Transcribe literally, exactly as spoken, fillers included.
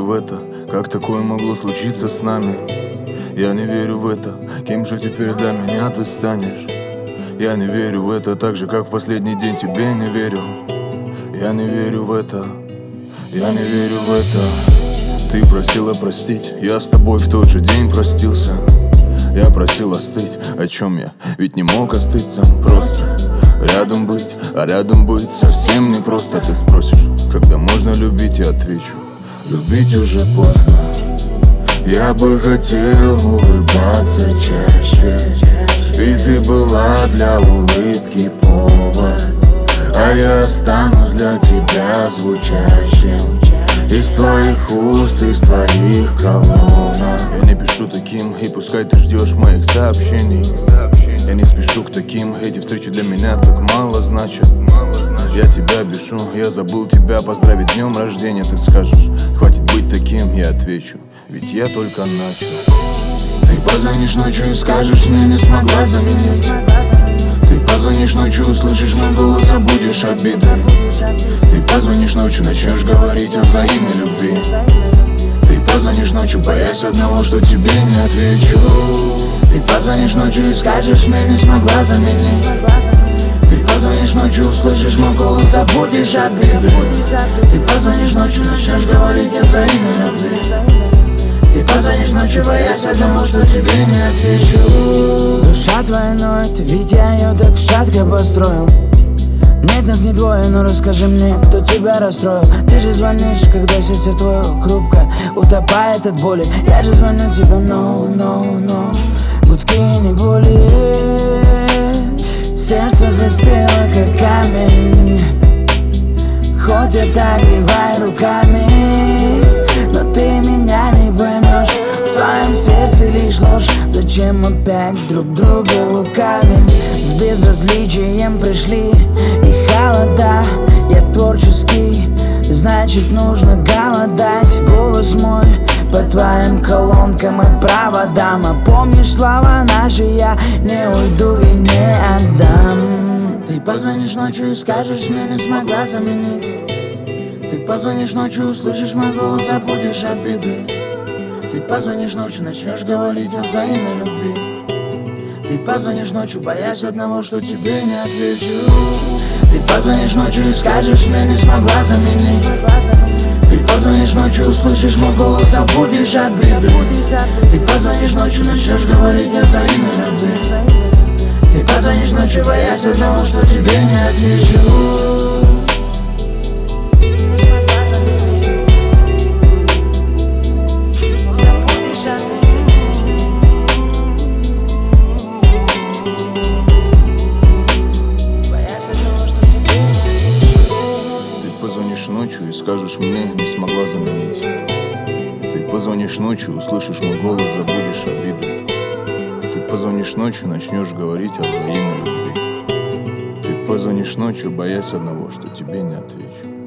в это, как такое могло случиться с нами. Я не верю в это, кем же теперь для меня ты станешь. Я не верю в это, так же, как в последний день тебе не верил. Я не верю в это, я не верю в это. Ты просила простить, я с тобой в тот же день простился. Я просил остыть, о чем я ведь не мог остыть сам. Просто рядом быть, а рядом быть совсем не просто. Ты спросишь, когда можно любить, я отвечу: любить уже поздно. Я бы хотел улыбаться чаще, и ты была для улыбки повод. А я останусь для тебя звучащим из твоих уст, из твоих колонок. Я не пишу таким, и пускай ты ждешь моих сообщений. Я не спешу к таким, эти встречи для меня так мало значат. Я тебя бешу, я забыл тебя поздравить с днем рождения. Ты скажешь, хватит быть таким, я отвечу, ведь я только начал. Ты позвонишь ночью и скажешь, мне не смогла заменить. Ты позвонишь ночью, услышишь мой голос, забудешь обиды. Ты позвонишь ночью, начнешь говорить о взаимной любви. Ты позвонишь ночью, боясь одного, что тебе не отвечу. Ты позвонишь ночью и скажешь, мне не смогла заменить. Ты позвонишь ночью, услышишь мой голос, забудешь обиды. Ты позвонишь ночью, начнешь говорить о взаимной любви. Ты позвонишь ночью, боясь одного, что тебе не отвечу. Душа твоя ноет, ведь я ее так шатко построил. Нет, нас не двое, но расскажи мне, кто тебя расстроил. Ты же звонишь, когда сердце твое хрупко утопает от боли. Я же звоню тебе, no, no, no. Гудки не боли. Сердце застыло, как камень. Хоть это огревай руками, но ты меня не поймешь. В твоем сердце лишь ложь. Зачем опять друг друга лукавим? С безразличием пришли и холода. Я творческий, значит нужно голодать. Голос мой по твоим колонкам и проводам. А помнишь слова наши, я не уйду и не отдам. Ты позвонишь ночью и скажешь, мне не смогла заменить. Ты позвонишь ночью, услышишь мой голос, забудешь обиды. Ты позвонишь ночью, начнешь говорить о взаимной любви. Ты позвонишь ночью, боясь одного, что тебе не отвечу. Ты позвонишь ночью и скажешь, мне не смогла заменить. Ты позвонишь ночью, услышишь мой голос, забудешь обиды. Ты позвонишь ночью, начнешь говорить о взаимной любви. Ты позвонишь ночью, боясь одного, что тебе не отвечу. Позвонишь ночью и скажешь, мне не смогла заменить. Ты позвонишь ночью, услышишь мой голос, забудешь обиды. Ты позвонишь ночью, начнешь говорить о взаимной любви. Ты позвонишь ночью, боясь одного, что тебе не отвечу.